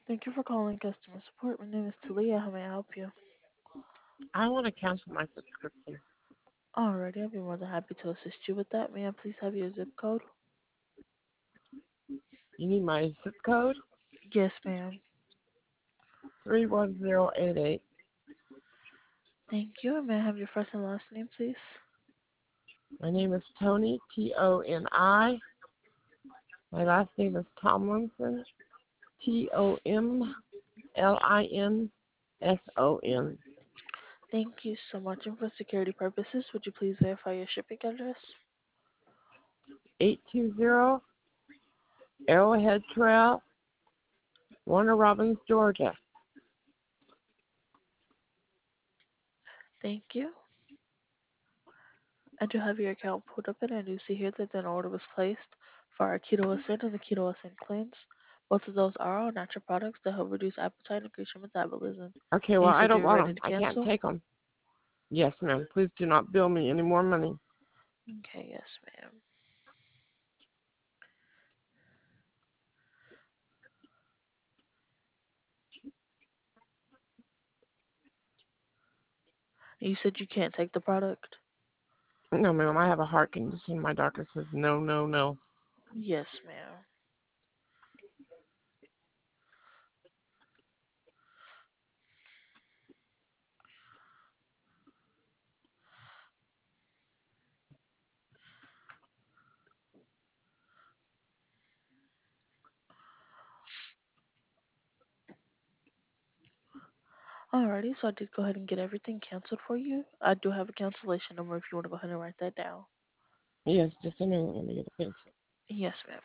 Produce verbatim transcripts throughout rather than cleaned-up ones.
Thank you for calling customer support. My name is Talia. How may I help you? I want to cancel my subscription. Alrighty, I'll be more than happy to assist you with that. May I please have your zip code? You need my zip code? Yes, ma'am. three one zero eight eight. Thank you. And may I have your first and last name, please? My name is Tony, T O N I. My last name is Tomlinson, T O M L I N S O N. Thank you so much. And for security purposes, would you please verify your shipping address? eight two zero Arrowhead Trail, Warner Robins, Georgia. Thank you. I do have your account pulled up, and I do see here that an order was placed for our Keto Ascend and the Keto Ascend Cleanse. Both of those are all natural products that help reduce appetite and increase your metabolism. Okay, And well, you I said don't you're want ready them. to I can't cancel? take them. Yes, ma'am. Please do not bill me any more money. Okay, yes, ma'am. You said you can't take the product? No, ma'am, I have a heart condition. My doctor says no, no, no. Yes, ma'am. Alrighty, so I did go ahead and get everything canceled for you. I do have a cancellation number if you want to go ahead and write that down. Yes, just a minute. Let me get a pencil. Yes, ma'am.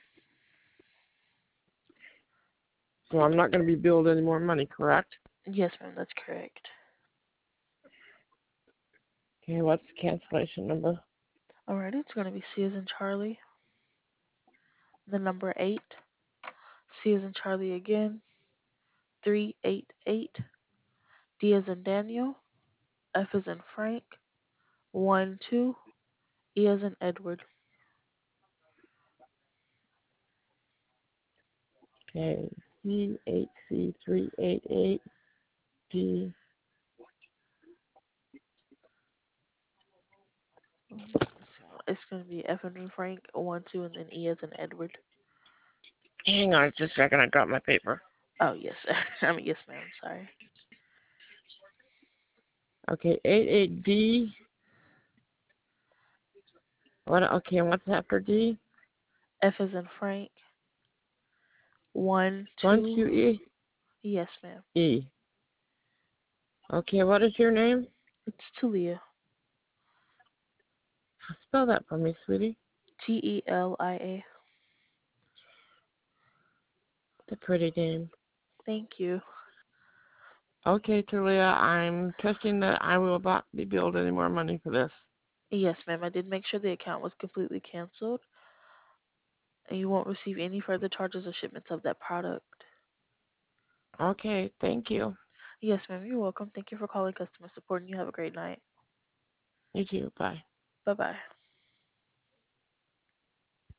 So I'm not going to be billed any more money, correct? Yes, ma'am, that's correct. Okay, what's the cancellation number? Alrighty, it's going to be C as in Charlie, the number eight, C as in Charlie again, three eight eight, D as in Daniel, F as in Frank, one two, E as in Edward. Okay, C eight C three eight eight G. It's going to be F as in Frank, one two, and then E as in Edward. Hang on just a second, I got my paper. Oh, yes, sir. I mean, yes, ma'am, sorry. Okay, eight eight D. What? Okay, and what's after D? F as in Frank, one One two. two E. Yes, ma'am. E. Okay, what is your name? It's Talia. Spell that for me, sweetie. T E L I A. It's a pretty name. Thank you. Okay, Talia, I'm trusting that I will not be billed any more money for this. Yes, ma'am. I did make sure the account was completely canceled, and you won't receive any further charges or shipments of that product. Okay, thank you. Yes, ma'am. You're welcome. Thank you for calling customer support, and you have a great night. You too. Bye. Bye bye.